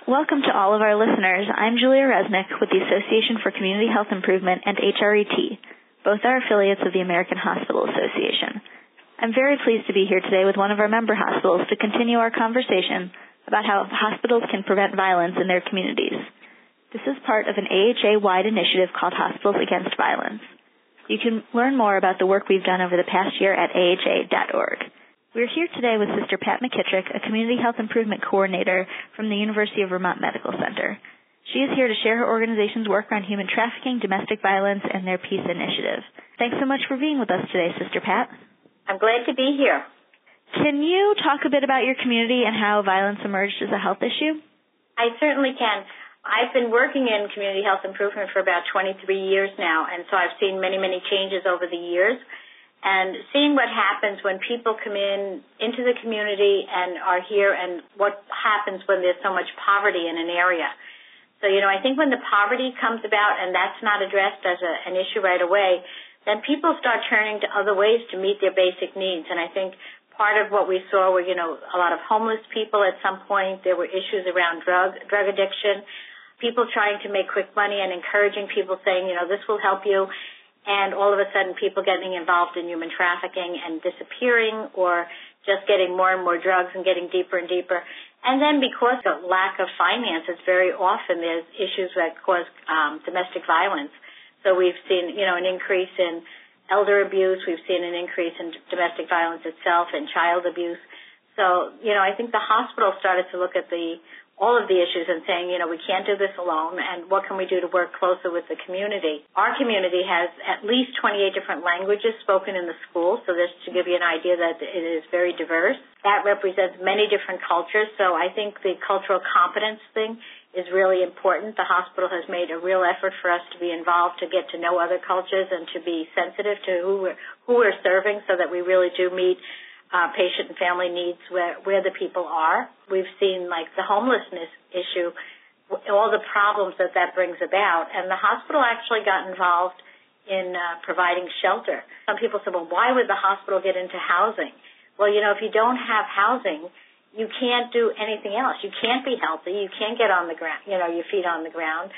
Welcome to all of our listeners. I'm Julia Resnick with the Association for Community Health Improvement and HRET. Both are affiliates of the American Hospital Association. I'm very pleased to be here today with one of our member hospitals to continue our conversation about how hospitals can prevent violence in their communities. This is part of an AHA-wide initiative called Hospitals Against Violence. You can learn more about the work we've done over the past year at AHA.org. We're here today with Sister Pat McKittrick, a Community Health Improvement Coordinator from the University of Vermont Medical Center. She is here to share her organization's work on human trafficking, domestic violence, and their peace initiative. Thanks so much for being with us today, Sister Pat. I'm glad to be here. Can you talk a bit about your community and how violence emerged as a health issue? I certainly can. I've been working in community health improvement for about 23 years now, and so I've seen many, many changes over the years. And seeing what happens when people come into the community and are here, and what happens when there's so much poverty in an area. So, I think when the poverty comes about and that's not addressed as an issue right away, then people start turning to other ways to meet their basic needs. And I think part of what we saw were, a lot of homeless people at some point. There were issues around drug addiction, people trying to make quick money and encouraging people saying, this will help you. And all of a sudden, people getting involved in human trafficking and disappearing, or just getting more and more drugs and getting deeper and deeper. And then because of lack of finances, very often there's issues that cause domestic violence. So we've seen, an increase in elder abuse. We've seen an increase in domestic violence itself and child abuse. So, I think the hospital started to look at all of the issues and saying, we can't do this alone, and what can we do to work closer with the community? Our community has at least 28 different languages spoken in the school, so just to give you an idea that it is very diverse. That represents many different cultures, so I think the cultural competence thing is really important. The hospital has made a real effort for us to be involved, to get to know other cultures and to be sensitive to who we're serving, so that we really do meet patient and family needs where the people are. We've seen, the homelessness issue, all the problems that brings about, and the hospital actually got involved in providing shelter. Some people say, well, why would the hospital get into housing? Well, if you don't have housing, you can't do anything else. You can't be healthy. You can't get on the ground, your feet on the ground.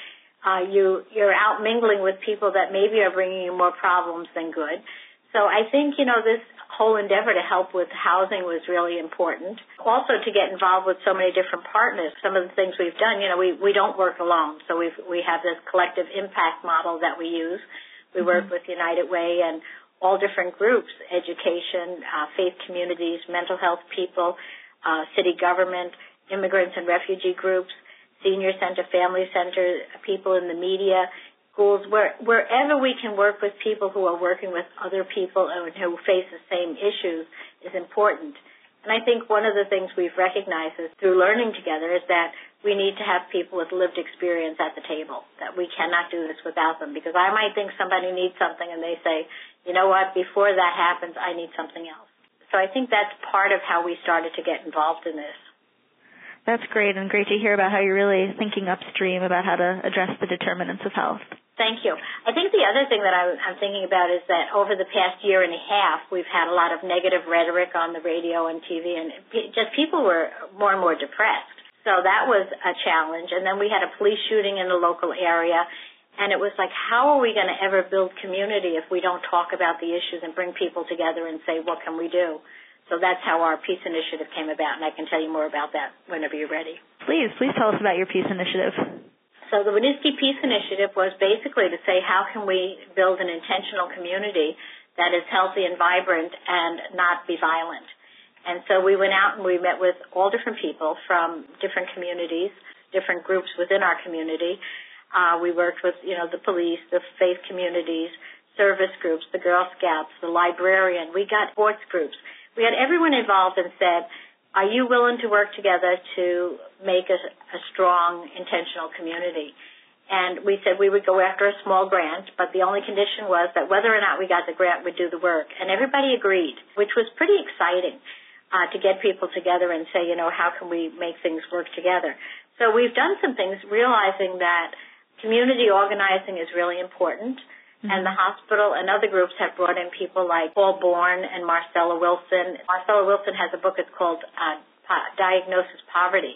You're out mingling with people that maybe are bringing you more problems than good. So I think, this whole endeavor to help with housing was really important. Also to get involved with so many different partners. Some of the things we've done, we don't work alone. So we have this collective impact model that we use. We work with United Way and all different groups, education, faith communities, mental health people, city government, immigrants and refugee groups, senior center, family center, people in the media, schools, wherever we can work with people who are working with other people and who face the same issues is important. And I think one of the things we've recognized is through learning together is that we need to have people with lived experience at the table, that we cannot do this without them. Because I might think somebody needs something and they say, you know what, before that happens, I need something else. So I think that's part of how we started to get involved in this. That's great, and great to hear about how you're really thinking upstream about how to address the determinants of health. Thank you. I think the other thing that I'm thinking about is that over the past year and a half, we've had a lot of negative rhetoric on the radio and TV, and just people were more and more depressed. So that was a challenge. And then we had a police shooting in the local area, and it was like, how are we going to ever build community if we don't talk about the issues and bring people together and say, what can we do? So that's how our Peace Initiative came about, and I can tell you more about that whenever you're ready. Please tell us about your Peace Initiative. So the Winooski Peace Initiative was basically to say, how can we build an intentional community that is healthy and vibrant and not be violent? And so we went out and we met with all different people from different communities, different groups within our community. We worked with, the police, the faith communities, service groups, the Girl Scouts, the librarian. We got sports groups. We had everyone involved and said, are you willing to work together to make a strong, intentional community? And we said we would go after a small grant, but the only condition was that whether or not we got the grant, we'd do the work. And everybody agreed, which was pretty exciting to get people together and say, how can we make things work together? So we've done some things realizing that community organizing is really important. And the hospital and other groups have brought in people like Paul Bourne and Marcella Wilson. Marcella Wilson has a book, it's called Diagnosis Poverty.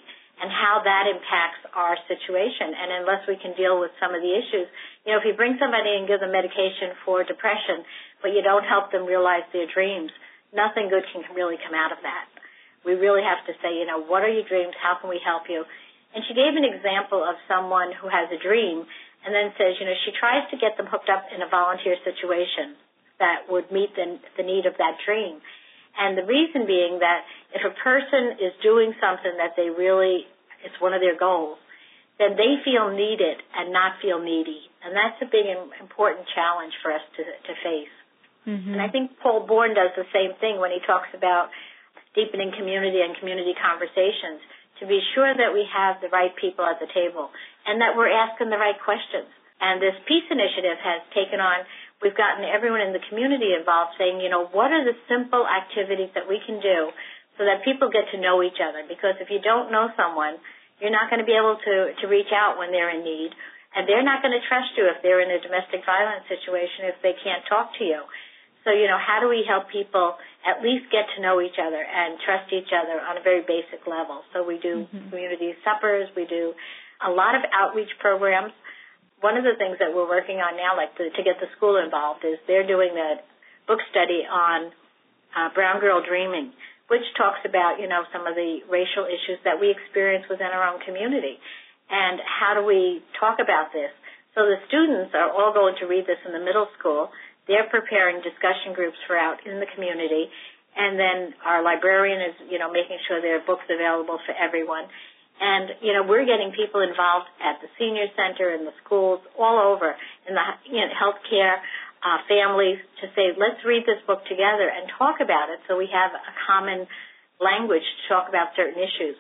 and how that impacts our situation. And unless we can deal with some of the issues, if you bring somebody and give them medication for depression, but you don't help them realize their dreams, nothing good can really come out of that. We really have to say, what are your dreams? How can we help you? And she gave an example of someone who has a dream and then says, she tries to get them hooked up in a volunteer situation that would meet the need of that dream. And the reason being that if a person is doing something that they really, it's one of their goals, then they feel needed and not feel needy. And that's a big and important challenge for us to face. Mm-hmm. And I think Paul Bourne does the same thing when he talks about deepening community and community conversations, to be sure that we have the right people at the table and that we're asking the right questions. And this Peace Initiative has taken on, we've gotten everyone in the community involved saying, what are the simple activities that we can do so that people get to know each other? Because if you don't know someone, you're not going to be able to reach out when they're in need, and they're not going to trust you if they're in a domestic violence situation if they can't talk to you. So, how do we help people at least get to know each other and trust each other on a very basic level? So we do community suppers, we do a lot of outreach programs. One of the things that we're working on now, to get the school involved, is they're doing a book study on Brown Girl Dreaming, which talks about, some of the racial issues that we experience within our own community. And how do we talk about this? So the students are all going to read this in the middle school. They're preparing discussion groups for out in the community. And then our librarian is, making sure there are books available for everyone. And, we're getting people involved at the senior center, in the schools, all over, in the healthcare, families, to say, let's read this book together and talk about it so we have a common language to talk about certain issues.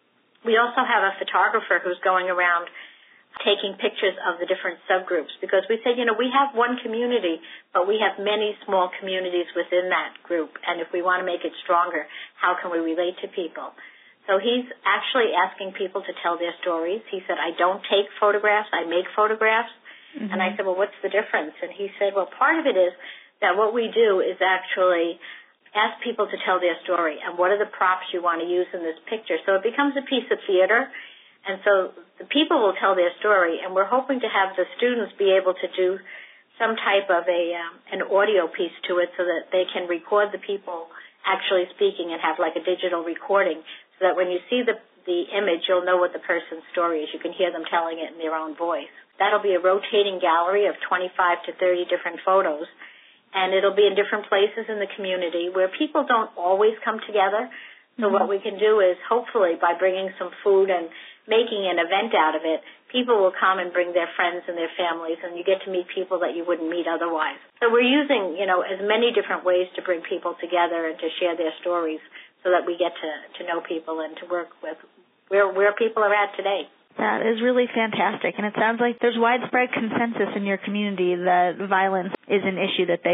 We also have a photographer who's going around taking pictures of the different subgroups because we said, we have one community, but we have many small communities within that group. And if we want to make it stronger, how can we relate to people? So he's actually asking people to tell their stories. He said, I don't take photographs, I make photographs. Mm-hmm. And I said, well, what's the difference? And he said, well, part of it is that what we do is actually ask people to tell their story and what are the props you want to use in this picture. So it becomes a piece of theater. And so the people will tell their story, and we're hoping to have the students be able to do some type of an audio piece to it so that they can record the people actually speaking and have like a digital recording so that when you see the image, you'll know what the person's story is. You can hear them telling it in their own voice. That'll be a rotating gallery of 25 to 30 different photos, and it'll be in different places in the community where people don't always come together. So what we can do is hopefully by bringing some food and making an event out of it, people will come and bring their friends and their families, and you get to meet people that you wouldn't meet otherwise. So we're using, as many different ways to bring people together and to share their stories so that we get to know people and to work with where people are at today. That is really fantastic, and it sounds like there's widespread consensus in your community that violence is an issue that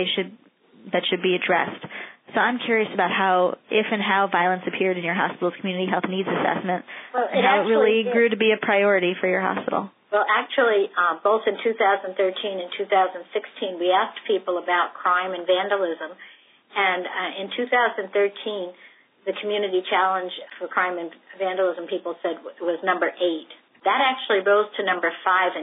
should be addressed. So I'm curious about if and how violence appeared in your hospital's community health needs assessment, and how it really grew to be a priority for your hospital. Well, actually, both in 2013 and 2016, we asked people about crime and vandalism, and in 2013, the community challenge for crime and vandalism, people said, was number 8. That actually rose to number 5 in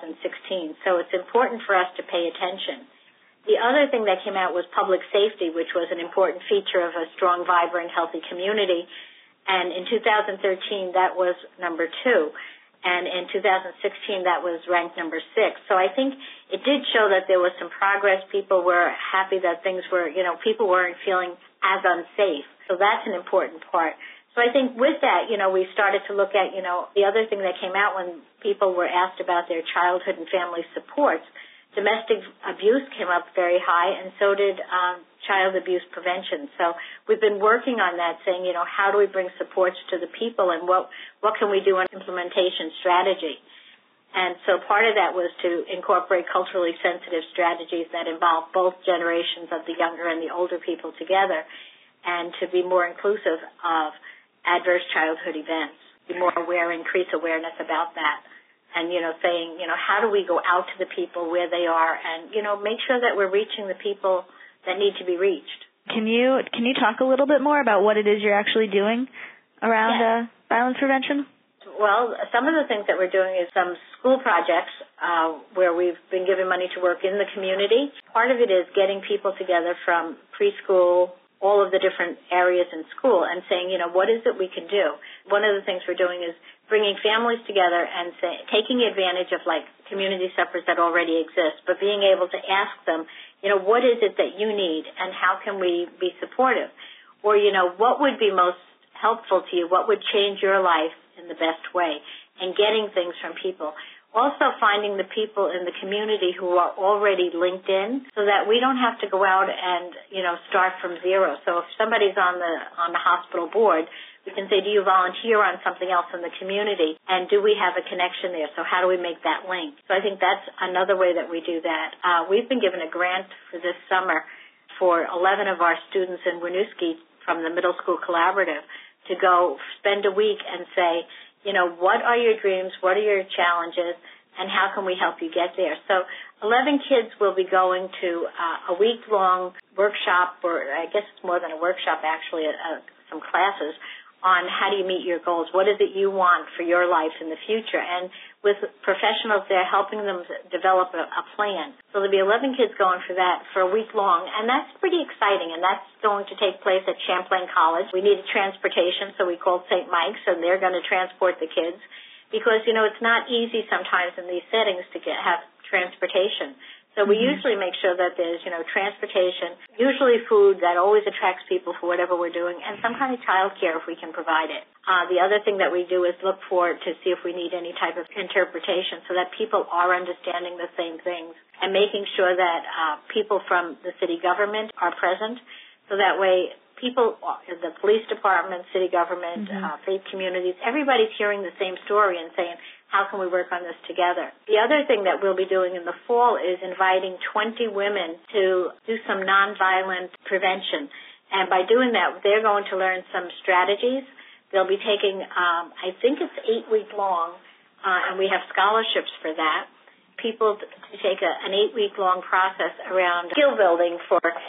2016, so it's important for us to pay attention. The other thing that came out was public safety, which was an important feature of a strong, vibrant, healthy community. And in 2013, that was number 2. And in 2016, that was ranked number 6. So I think it did show that there was some progress. People were happy that things were, people weren't feeling as unsafe. So that's an important part. So I think with that, we started to look at, the other thing that came out when people were asked about their childhood and family supports. Domestic abuse came up very high, and so did child abuse prevention. So we've been working on that, saying, how do we bring supports to the people, and what can we do on implementation strategy? And so part of that was to incorporate culturally sensitive strategies that involve both generations of the younger and the older people together, and to be more inclusive of adverse childhood events, be more aware, increase awareness about that. And, saying, how do we go out to the people where they are and, make sure that we're reaching the people that need to be reached. Can you talk a little bit more about what it is you're actually doing around violence prevention? Well, some of the things that we're doing is some school projects where we've been given money to work in the community. Part of it is getting people together from preschool, all of the different areas in school, and saying, what is it we can do? One of the things we're doing is bringing families together and taking advantage of, like, community suppers that already exist, but being able to ask them, what is it that you need and how can we be supportive? Or, what would be most helpful to you? What would change your life in the best way? And getting things from people. Also finding the people in the community who are already linked in so that we don't have to go out and, start from zero. So if somebody's on the hospital board, we can say, do you volunteer on something else in the community? And do we have a connection there? So how do we make that link? So I think that's another way that we do that. We've been given a grant for this summer for 11 of our students in Winooski from the Middle School Collaborative to go spend a week and say, what are your dreams? What are your challenges? And how can we help you get there? So 11 kids will be going to a week-long workshop, or I guess it's more than a workshop, actually, some classes on how do you meet your goals. What is it you want for your life in the future? And with professionals there helping them develop a plan. So there'll be 11 kids going for that for a week long, and that's pretty exciting, and that's going to take place at Champlain College. We needed transportation, so we called St. Mike's, and they're going to transport the kids because, it's not easy sometimes in these settings to have transportation. So we usually make sure that there's, transportation, usually food that always attracts people for whatever we're doing, and some kind of child care if we can provide it. The other thing that we do is look for to see if we need any type of interpretation so that people are understanding the same things, and making sure that people from the city government are present so that way people, the police department, city government, faith communities, everybody's hearing the same story and saying, how can we work on this together? The other thing that we'll be doing in the fall is inviting 20 women to do some nonviolent prevention. And by doing that, they're going to learn some strategies. They'll be taking, I think it's 8 week long, and we have scholarships for that. People to take an 8 week long process around skill building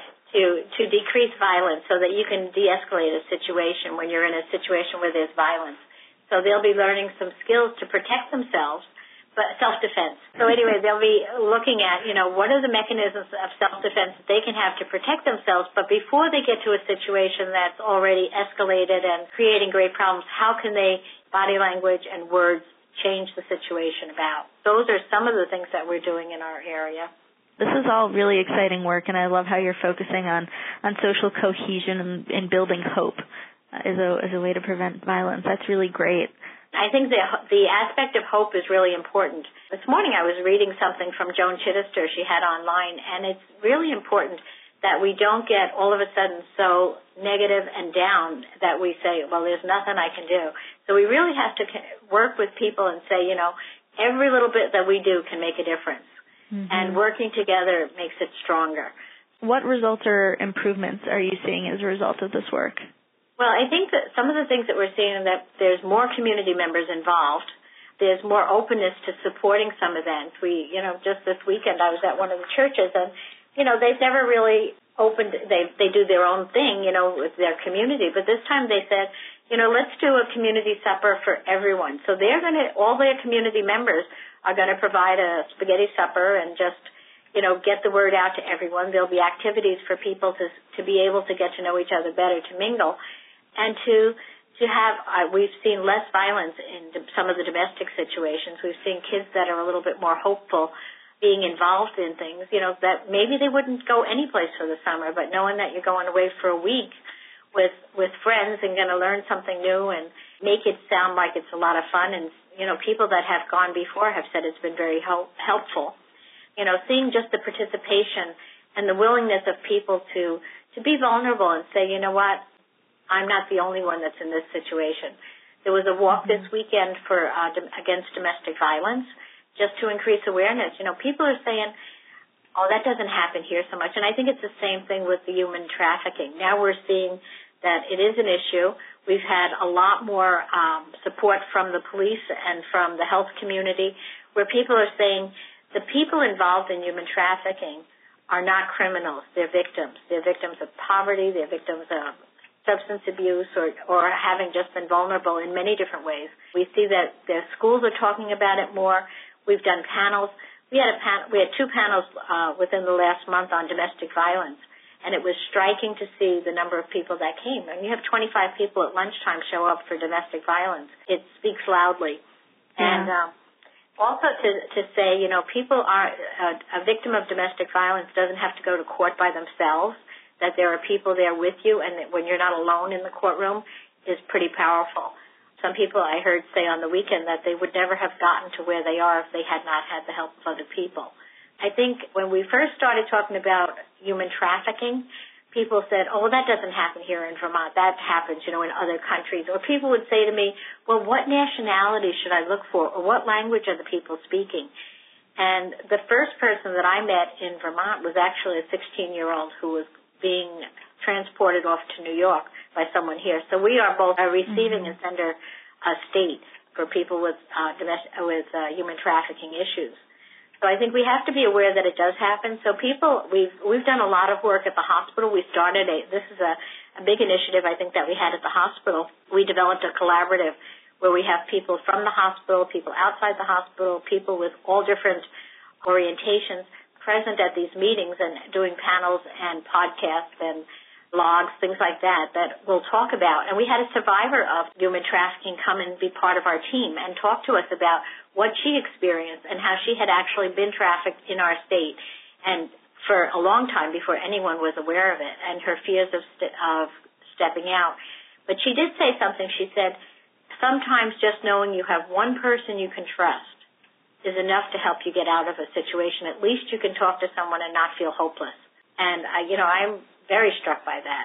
to decrease violence so that you can de-escalate a situation when you're in a situation where there's violence. So they'll be learning some skills to protect themselves, but self-defense. So anyway, they'll be looking at, what are the mechanisms of self-defense that they can have to protect themselves, but before they get to a situation that's already escalated and creating great problems, how can they, body language and words, change the situation about? Those are some of the things that we're doing in our area. This is all really exciting work, and I love how you're focusing on social cohesion and building hope as a way to prevent violence. That's really great. I think the aspect of hope is really important. This morning I was reading something from Joan Chittister she had online, and it's really important that we don't get all of a sudden so negative and down that we say, well, there's nothing I can do. So we really have to work with people and say, every little bit that we do can make a difference. And working together makes it stronger. What results or improvements are you seeing as a result of this work? Well, I think that some of the things that we're seeing is that there's more community members involved. There's more openness to supporting some events. Just this weekend I was at one of the churches, and, they've never really opened, they do their own thing, with their community. But this time they said, let's do a community supper for everyone. So all their community members are going to provide a spaghetti supper and just, get the word out to everyone. There'll be activities for people to be able to get to know each other better, to mingle. And to have, we've seen less violence in some of the domestic situations. We've seen kids that are a little bit more hopeful being involved in things, that maybe they wouldn't go any place for the summer, but knowing that you're going away for a week with friends and going to learn something new and make it sound like it's a lot of fun. And, people that have gone before have said it's been very helpful. Seeing just the participation and the willingness of people to be vulnerable and say, what, I'm not the only one that's in this situation. There was a walk this weekend for against domestic violence, just to increase awareness. People are saying, oh, that doesn't happen here so much. And I think it's the same thing with the human trafficking. Now we're seeing that it is an issue. We've had a lot more support from the police and from the health community where people are saying the people involved in human trafficking are not criminals. They're victims. They're victims of poverty. They're victims of substance abuse or having just been vulnerable in many different ways. We see that the schools are talking about it more. We've done panels. We had two panels within the last month on domestic violence, and it was striking to see the number of people that came. And you have 25 people at lunchtime show up for domestic violence. It speaks loudly. Yeah. And also to say, people are a victim of domestic violence doesn't have to go to court by themselves, that there are people there with you, and that when you're not alone in the courtroom is pretty powerful. Some people I heard say on the weekend that they would never have gotten to where they are if they had not had the help of other people. I think when we first started talking about human trafficking, people said, oh, that doesn't happen here in Vermont. That happens, in other countries. Or people would say to me, well, what nationality should I look for? Or what language are the people speaking? And the first person that I met in Vermont was actually a 16-year-old who was being transported off to New York by someone here. So we are both a receiving and sender state for people with human trafficking issues. So I think we have to be aware that it does happen. So we've done a lot of work at the hospital. We started this is a big initiative I think that we had at the hospital. We developed a collaborative where we have people from the hospital, people outside the hospital, people with all different orientations present at these meetings and doing panels and podcasts and blogs, things like that we'll talk about. And we had a survivor of human trafficking come and be part of our team and talk to us about what she experienced and how she had actually been trafficked in our state and for a long time before anyone was aware of it, and her fears of stepping out. But she did say something. She said, sometimes just knowing you have one person you can trust is enough to help you get out of a situation. At least you can talk to someone and not feel hopeless. And, I'm very struck by that.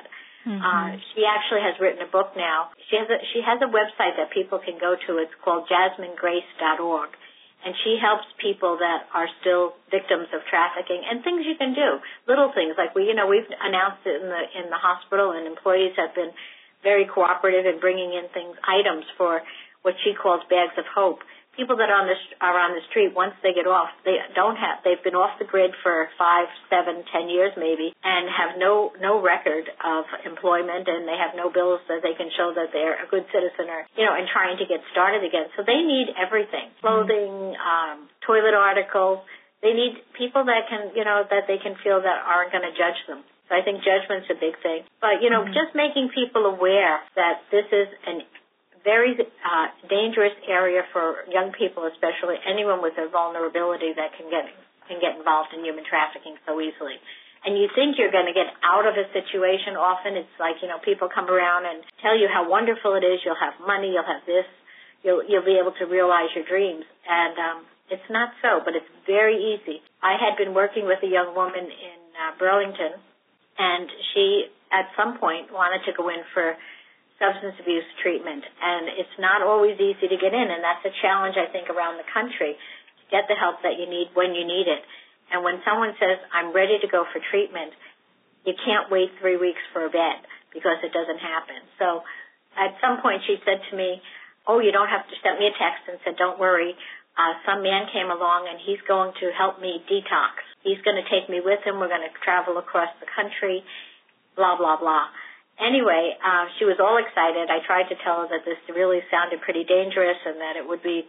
She actually has written a book now. She has a website that people can go to. It's called JasmineGrace.org. And she helps people that are still victims of trafficking and things you can do, little things like we've announced it in the hospital, and employees have been very cooperative in bringing in items for what she calls bags of hope. People that are on the street, once they get off, they've been off the grid for 5, 7, 10 years maybe, and have no record of employment, and they have no bills that they can show that they're a good citizen or, and trying to get started again. So they need everything, clothing, toilet articles. They need people that can, that they can feel that aren't going to judge them. So I think judgment's a big thing. But, just making people aware that this is an very dangerous area for young people, especially anyone with a vulnerability that can get involved in human trafficking so easily. And you think you're going to get out of a situation. Often it's like, people come around and tell you how wonderful it is. You'll have money. You'll have this. You'll be able to realize your dreams. And it's not so, but it's very easy. I had been working with a young woman in Burlington, and she at some point wanted to go in for substance abuse treatment, and it's not always easy to get in, and that's a challenge, I think, around the country, to get the help that you need when you need it. And when someone says, I'm ready to go for treatment, you can't wait 3 weeks for a bed because it doesn't happen. So at some point she said to me, oh, you don't have to send me a text, and said, don't worry, some man came along, and he's going to help me detox. He's going to take me with him. We're going to travel across the country, blah, blah, blah. Anyway, she was all excited. I tried to tell her that this really sounded pretty dangerous and that it would be,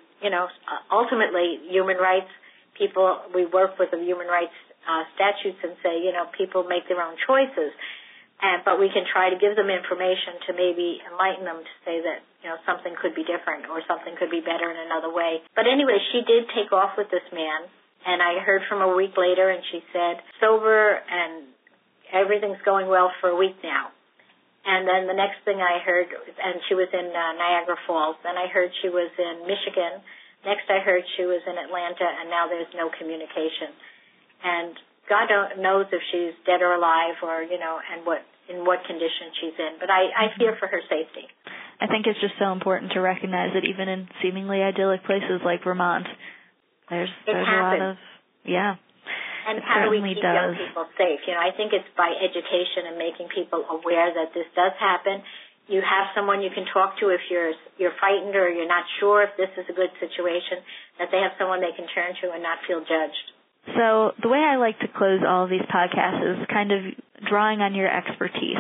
ultimately human rights people. We work with the human rights statutes and say, people make their own choices. But we can try to give them information to maybe enlighten them to say that, something could be different or something could be better in another way. But anyway, she did take off with this man, and I heard from her a week later, and she said, sober and everything's going well for a week now. And then the next thing I heard, and she was in Niagara Falls. Then I heard she was in Michigan. Next I heard she was in Atlanta, and now there's no communication. And God knows if she's dead or alive or, and in what condition she's in. But I fear for her safety. I think it's just so important to recognize that even in seemingly idyllic places like Vermont, there's a lot of, And how do we keep young people safe? I think it's by education and making people aware that this does happen. You have someone you can talk to if you're frightened or you're not sure if this is a good situation, that they have someone they can turn to and not feel judged. So the way I like to close all of these podcasts is kind of drawing on your expertise.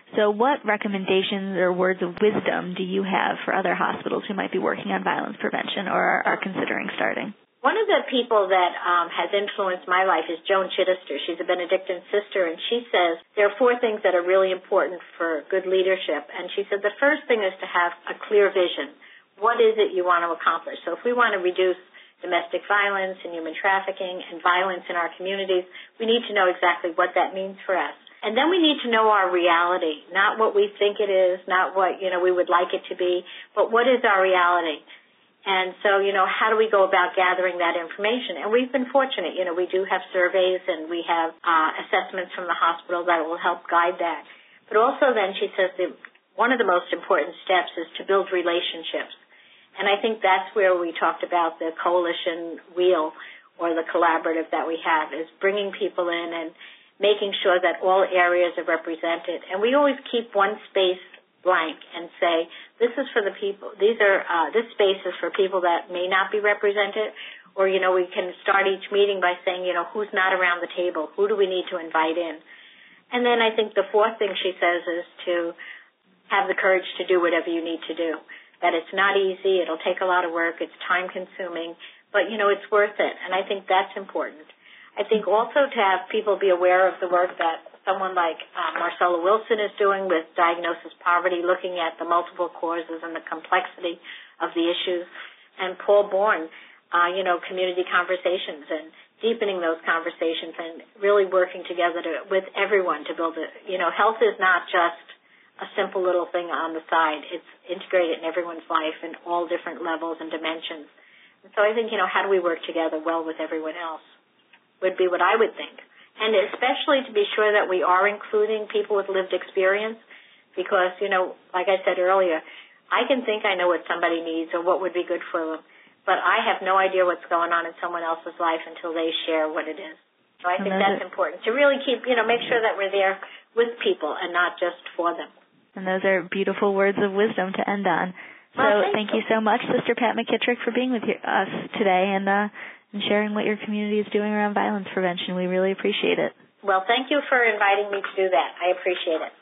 So what recommendations or words of wisdom do you have for other hospitals who might be working on violence prevention or are considering starting? One of the people that has influenced my life is Joan Chittister. She's a Benedictine sister, and she says there are 4 things that are really important for good leadership. And she said the first thing is to have a clear vision. What is it you want to accomplish? So if we want to reduce domestic violence and human trafficking and violence in our communities, we need to know exactly what that means for us. And then we need to know our reality, not what we think it is, not what, we would like it to be, but what is our reality? And so, how do we go about gathering that information? And we've been fortunate. We do have surveys and we have assessments from the hospital that will help guide that. But also then she says that one of the most important steps is to build relationships. And I think that's where we talked about the coalition wheel or the collaborative that we have, is bringing people in and making sure that all areas are represented. And we always keep one space blank and say, this is for the people, this space is for people that may not be represented, or, we can start each meeting by saying, who's not around the table, who do we need to invite in? And then I think the 4th thing she says is to have the courage to do whatever you need to do, that it's not easy, it'll take a lot of work, it's time consuming, but, it's worth it, and I think that's important. I think also to have people be aware of the work that someone like Marcella Wilson is doing with Diagnosis Poverty, looking at the multiple causes and the complexity of the issues, and Paul Bourne, community conversations and deepening those conversations and really working together with everyone to build it. Health is not just a simple little thing on the side. It's integrated in everyone's life in all different levels and dimensions. And so I think, how do we work together well with everyone else would be what I would think. And especially to be sure that we are including people with lived experience because, like I said earlier, I can think I know what somebody needs or what would be good for them, but I have no idea what's going on in someone else's life until they share what it is. So I think that's important, to really keep, make sure that we're there with people and not just for them. And those are beautiful words of wisdom to end on. So thank you so much, Sister Pat McKittrick, for being with us today and sharing what your community is doing around violence prevention. We really appreciate it. Well, thank you for inviting me to do that. I appreciate it.